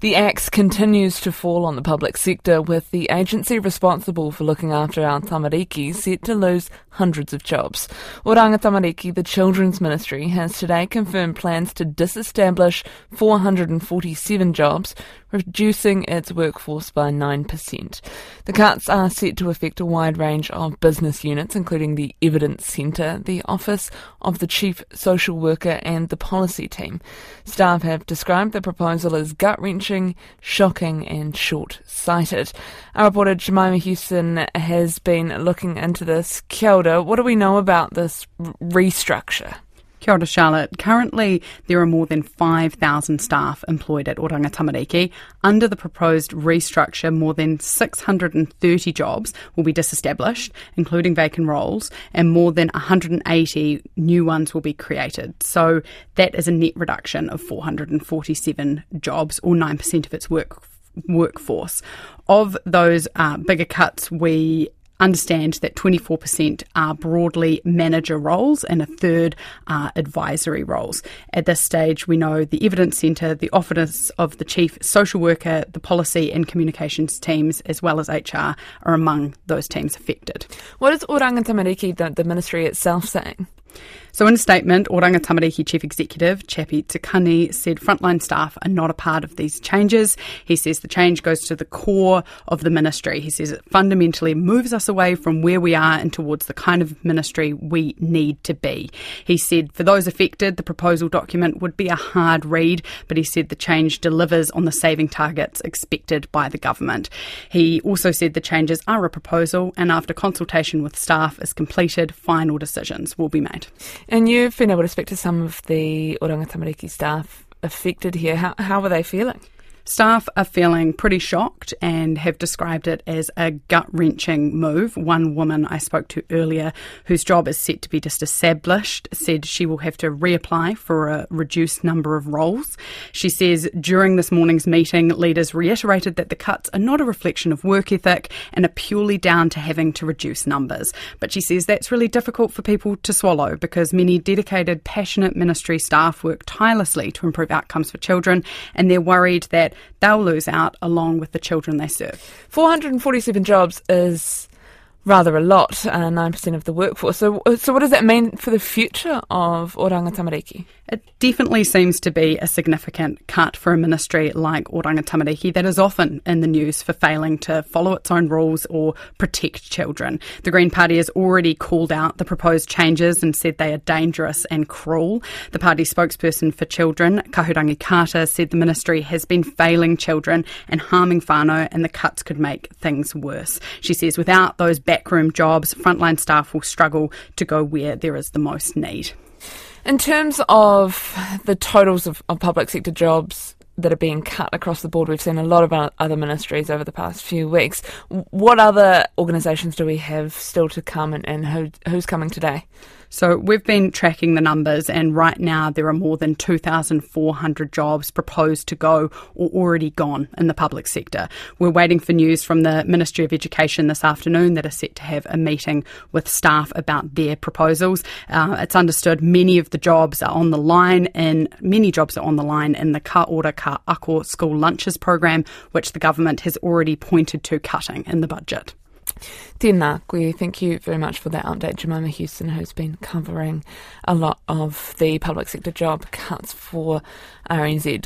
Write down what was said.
The axe continues to fall on the public sector, with the agency responsible for looking after our tamariki set to lose hundreds of jobs. Oranga Tamariki, the Children's Ministry, has today confirmed plans to disestablish 447 jobs, reducing its workforce by 9%. The cuts are set to affect a wide range of business units, including the Evidence Centre, the Office of the Chief Social Worker and the Policy Team. Staff have described the proposal as gut-wrenching, shocking and short-sighted. Our reporter Jemima Houston has been looking into this. Kia ora, what do we know about this restructure? Kia ora, Charlotte. Currently, there are more than 5,000 staff employed at Oranga Tamariki. Under the proposed restructure, more than 630 jobs will be disestablished, including vacant roles, and more than 180 new ones will be created. So that is a net reduction of 447 jobs, or 9% of its workforce. Of those bigger cuts, we understand that 24% are broadly manager roles and a third are advisory roles. At this stage, we know the Evidence Centre, the Office of the Chief Social Worker, the Policy and Communications teams, as well as HR, are among those teams affected. What is Oranga Tamariki, the ministry itself, saying? So in a statement, Oranga Tamariki Chief Executive Chappie Tukani said frontline staff are not a part of these changes. He says the change goes to the core of the ministry. He says it fundamentally moves us away from where we are and towards the kind of ministry we need to be. He said for those affected, the proposal document would be a hard read, but he said the change delivers on the saving targets expected by the government. He also said the changes are a proposal, and after consultation with staff is completed, final decisions will be made. And you've been able to speak to some of the Oranga Tamariki staff affected here. How are they feeling? Staff are feeling pretty shocked and have described it as a gut-wrenching move. One woman I spoke to earlier, whose job is set to be disestablished, said she will have to reapply for a reduced number of roles. She says during this morning's meeting, leaders reiterated that the cuts are not a reflection of work ethic and are purely down to having to reduce numbers. But she says that's really difficult for people to swallow because many dedicated, passionate ministry staff work tirelessly to improve outcomes for children, and they're worried that they'll lose out along with the children they serve. 447 jobs is rather a lot, 9% of the workforce. So what does that mean for the future of Oranga Tamariki? It definitely seems to be a significant cut for a ministry like Oranga Tamariki that is often in the news for failing to follow its own rules or protect children. The Green Party has already called out the proposed changes and said they are dangerous and cruel. The party spokesperson for children, Kahurangi Carter, said the ministry has been failing children and harming whānau, and the cuts could make things worse. She says without those backroom jobs, frontline staff will struggle to go where there is the most need. In terms of the totals of public sector jobs that are being cut across the board, we've seen a lot of other ministries over the past few weeks. What other organisations do we have still to come, and who's coming today? So we've been tracking the numbers, and right now there are more than 2,400 jobs proposed to go or already gone in the public sector. We're waiting for news from the Ministry of Education this afternoon that are set to have a meeting with staff about their proposals. It's understood many of the jobs are on the line, and many jobs are on the line in the Ka Ora Ka Ako school lunches program, which the government has already pointed to cutting in the budget. Tēnā koe, thank you very much for that update, Jemima Houston, who's been covering a lot of the public sector job cuts for RNZ.